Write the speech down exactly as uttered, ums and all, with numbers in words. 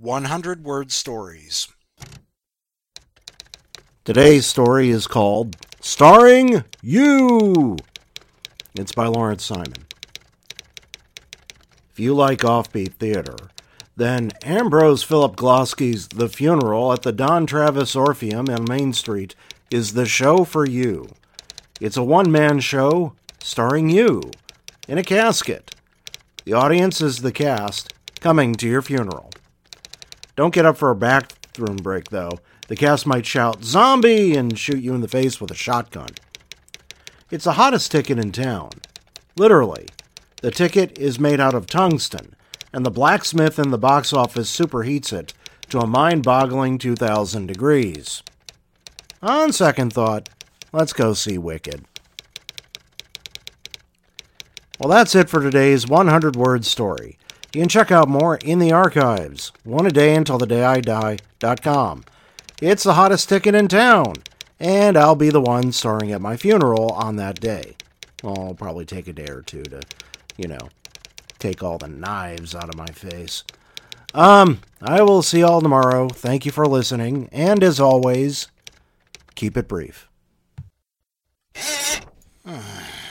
one hundred word stories. Today's story is called Starring You. It's by Lawrence Simon. If you like offbeat theater, then Ambrose Philip Glasky's The Funeral at the Don Travis Orpheum on Main Street is the show for you. It's a one-man show starring you in a casket. The audience is the cast coming to your funeral. Don't get up for a bathroom break, though. The cast might shout, "Zombie!" and shoot you in the face with a shotgun. It's the hottest ticket in town. Literally. The ticket is made out of tungsten, and the blacksmith in the box office superheats it to a mind-boggling two thousand degrees. On second thought, let's go see Wicked. Well, that's it for today's one hundred word story. You can check out more in the archives, one a day until the day I die dot com. It's the hottest ticket in town, and I'll be the one starring at my funeral on that day. Well, I'll probably take a day or two to, you know, take all the knives out of my face. Um, I will see y'all tomorrow. Thank you for listening, and as always, keep it brief.